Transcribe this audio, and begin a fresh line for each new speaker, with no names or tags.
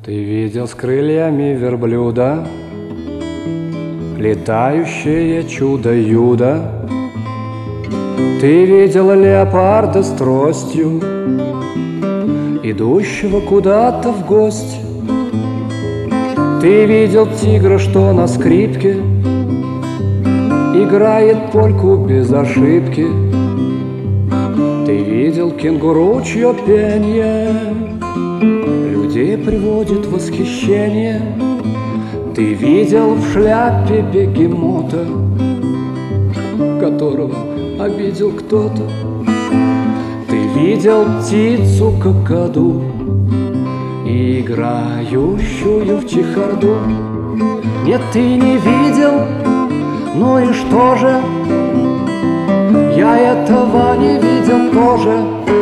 Ты видел с крыльями верблюда летающее чудо-юдо? Ты видел леопарда с тростью, идущего куда-то в гости? Ты видел тигра, что на скрипке играет польку без ошибки? Ты видел кенгуру, чье пенье людей приводит в восхищение? Ты видел в шляпе бегемота, которого обидел кто-то? Ты видел птицу какаду, играющую в чехарду? Нет, ты не видел, ну и что же? Я этого не видел тоже.